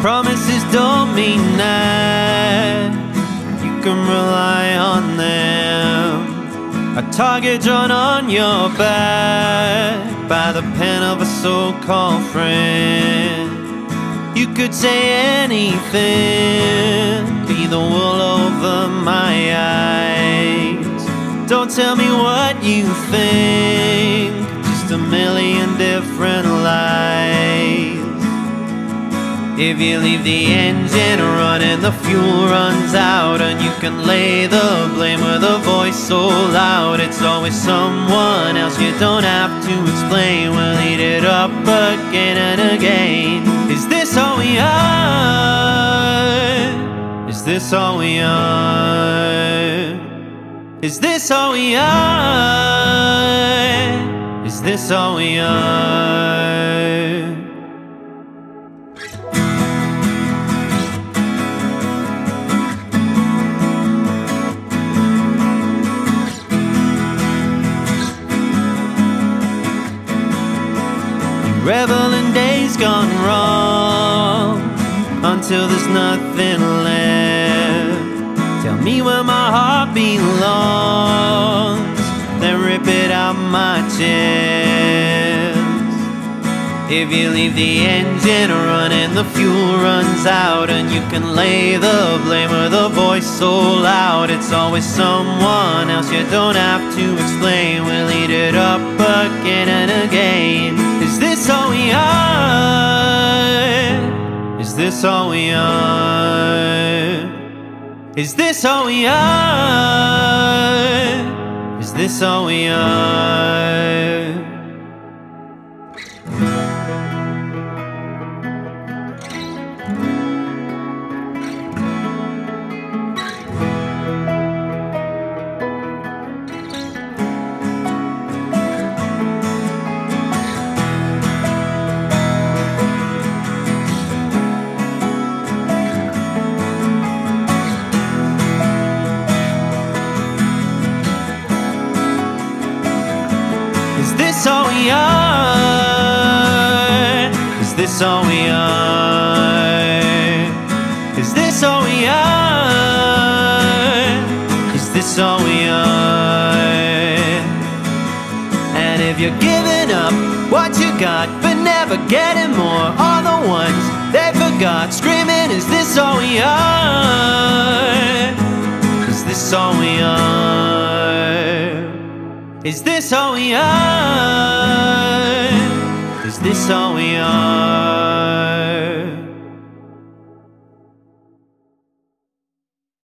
promises don't mean that you can rely on them. A target drawn on your back by the pen of a so-called friend. You could say anything, be the wool over my eyes. Don't tell me what you think, just a million different lies. If you leave the engine running, the fuel runs out, and you can lay the blame with a voice so loud. It's always someone else, you don't have to explain. We'll eat it up again and again. Is this all we are? Is this all we are? Is this all we are? Is this all we are? Revel in days gone wrong, until there's nothing left. Tell me where my heart belongs, then rip it out my chest. If you leave the engine running, the fuel runs out, and you can lay the blame with a voice so loud. It's always someone else, you don't have to explain. We'll eat it up again and again. Is this all we are? Is this all we are? Is this all we are? Is this all we are? Is this all we are? Is this all we are? Is this all we are? Is this all we are? And if you're giving up what you got but never getting more, all the ones they forgot screaming, is this all we are? Is this all we are? Is this all we are? Is this all we are?